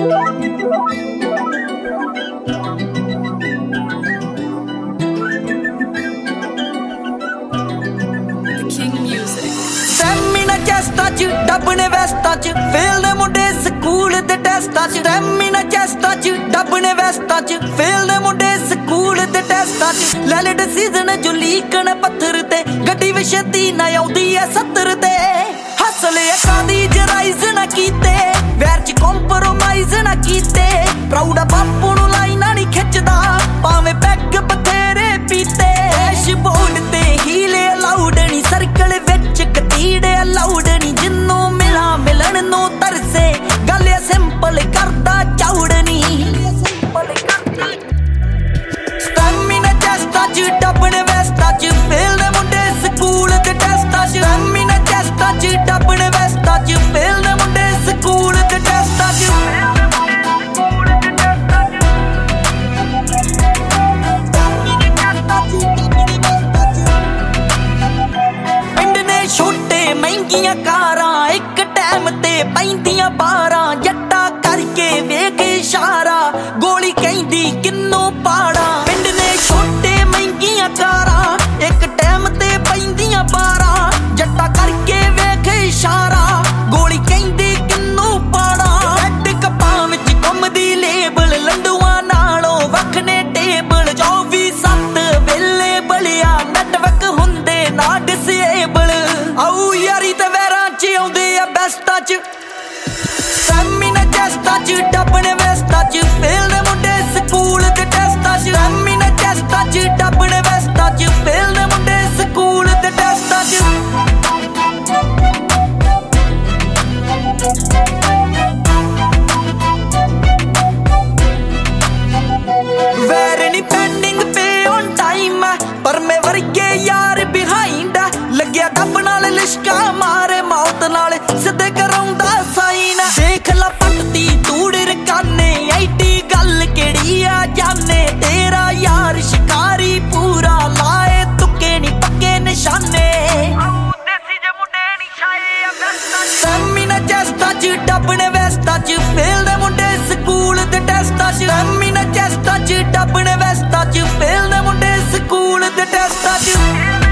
stamina ਚੈਸਟਾਂ ਚ ਡੱਬਣੇ ਵੈਸਟਾਂ ਚ fail ਨੇ ਮੁੰਡੇ ਸਕੂਲ ਦੇ ਟੈਸਟਾਂ ਚ ਸਟੈਮੀਨਾ ਚੈਸਟਾਂ ਚ ਡੱਬਣੇ ਵੈਸਟਾਂ ਚ ਫੇਲ ਨੇ ਮੁੰਡੇ ਸਕੂਲ ਦੇ ਟੈਸਟਾਂ ਚ ਲੈ ਲੈ ਡਿਸੀਜ਼ਨ ਜੋ ਲੀਕਣ ਪੱਥਰ ਤੇ ਗੱਡੀ ਵੀ ਛੇਤੀ ਨਾ ਆਉਂਦੀ ਐ 70 ਤੇ ਹਸਲੇ ਅੱਖਾਂ ਦੀ ਜਰਾਈਜ਼ ਨਾ ਕੀਤੇ ਵੈਰ ਚ ਕੰਪਰੋਮਾਈਜ਼ ਨਾ ਕੀਤੇ ਪ੍ਰਾਊਡ ਆ ਬਾਪੂ ਨੂੰ ਲਾਈਨਾਂ ਨਹੀਂ ਖਿੱਚਦਾ ਭਾਵੇਂ ਪੈਗ ਬਥੇਰੇ ਪੀਤੇ ਡੈਸ਼ਬੋਰਡ ਤੇ ਹੀਲੇ ਅਲਾਉਡ ਨਹੀਂ ਸਰਕਲ ਵਿੱਚ ਕਤੀੜੇ ਅਲਾਉਡ ਨਹੀਂ ਜਿੰਨੂੰ ਮਿਲਾਂ ਮਿਲਣ ਨੂੰ ਤਰਸੇ ਗੱਲ ਸਿੰਪਲ ਕਰਦਾ ਚੌੜ ਨਹੀਂ ਸਟੈਮੀਨਾ ਚੈਸਟਾਂ ਚ ਡੱਬਣੇ ਵੈਸਟਾਂ ਚ ਫੇਲ ਨੇ ਮੁੰਡੇ ਸਕੂਲ ਦੇ ਟੈਸਟਾਂ ਚ ਸਟੈਮੀਨਾ ਚੈਸਟਾਂ ਚ ਡੱਬਣੇ ਵੈਸਟਾਂ ਚ ਫੇਲ ਨੇ ਮੁੰਡੇ ਸਕੂਲ ਦੇ ਟੈਸਟਾਂ ਚ ਛੋਟੇ ਮਹਿੰਗੀਆਂ ਕਾਰਾਂ ਇੱਕ ਟਾਈਮ ਤੇ ਪੈਂਦੀਆਂ 12 ਜੱਟਾ ਕਰਕੇ ਵੇਖ ਇਸ਼ਾਰਾ ਗੋਲੀ ਕਹਿੰਦੀ ਕਿੰਨੂੰ ਪਾੜਾ ਪਿੰਡ ਨੇ ਛੋਟੇ ਮਹਿੰਗੀਆਂ ਕਾਰਾਂ ਇੱਕ ਟਾਈਮ ਤੇ ਪੈਂਦੀਆਂ 12 ਜੱਟਾ ਕਰਕੇ ਵੇਖ ਇਸ਼ਾਰਾ ਗੋਲੀ ਕਹਿੰਦੀ ਕਿੰਨੂੰ ਪਾੜਾ ਹੈਡ ਕੱਪਾਂ ਵਿੱਚ ਘੁੰਮਦੀ ਲੇਬਲ ਲੰਡੂਆਂ ਨਾਲੋਂ ਵੱਖ ਨੇ ਟੇਬਲ 24/7 ਵੇਲੇ ਬਲਿਆ ਨੈਟਵਰਕ ਹੁੰਦੇ ਨਾ ਡਿਸੇਬਲ ਆਉ ਯਾਰੀ ਤੇ ਵੈਰਾਂ ਚ ਆਉਂਦੇ ਆ ਬੈਸਟਾਂ ਚ ਸਟੈਮੀਨਾ ਚੈਸਟਾਂ ਚ ਡੱਬਣੇ ਵੈਸਟਾਂ ਚ ਫੇਲ ਨੇ ਮੁੰਡੇ ਸਕੂਲ ਦੇ ਟੈਸਟਾਂ ਚ ਸਟੈਮੀਨਾ ਚੈਸਟਾਂ ਚ ਡੱਬਣੇ ਵੈਸਟਾਂ ਚ ਫੇਲ ਨੇ ਮੁੰਡੇ ਸਕੂਲ ਦੇ ਟੈਸਟਾਂ ਚ ਵੈਰ ਨੀ ਪੈਂਡਿੰਗ ਪੇ ਔਨ ਟਾਈਮ ਪਰ ਮੈਂ ਵਰਗੇ ਯਾਰ ਬਿਹਾਈਂਡ ਲੱਗਿਆ ਡੱਬ ਨਾਲ ਲਿਸ਼ਕਾ ਮਾਰੇ ਮੌਤ ਨਾਲ ਸਿੱਧੇ ਕਰਾਉਂਦਾ ਸਾਈਨ ਦੇਖ ਲਾ ਪੱਟਦੀ ਤੂੜ ਰਕਾਨੇ ਐਡੀ ਗੱਲ ਕਿਹੜੀ ਆ ਜਾਣੇ ਤੇਰਾ ਯਾਰ ਸ਼ਿਕਾਰੀ ਪੂਰਾ ਲਾਏ ਤੁੱਕੇ ਨੀ ਪੱਕੇ ਨਿਸ਼ਾਨੇ ਦੇਸੀ ਜੇ ਮੁੰਡੇ ਨੀ ਛਾਏ ਆ ਬੈਸਟਾਂ ਸਟੈਮੀਨਾ ਚੈਸਟਾਂ ਚ ਡੱਬਣੇ ਵੈਸਟਾਂ ਚ ਫੇਲ ਦੇ ਮੁੰਡੇ ਸਕੂਲ ਦੇ ਟੈਸਟਾਂ ਚ ਸਟੈਮੀਨਾ ਚੈਸਟਾਂ ਚ ਡੱਬਣੇ ਵੈਸਟਾਂ ਚ ਫੇਲ ਦੇ ਮੁੰਡੇ ਸਕੂਲ ਦੇ ਟੈਸਟਾਂ ਚ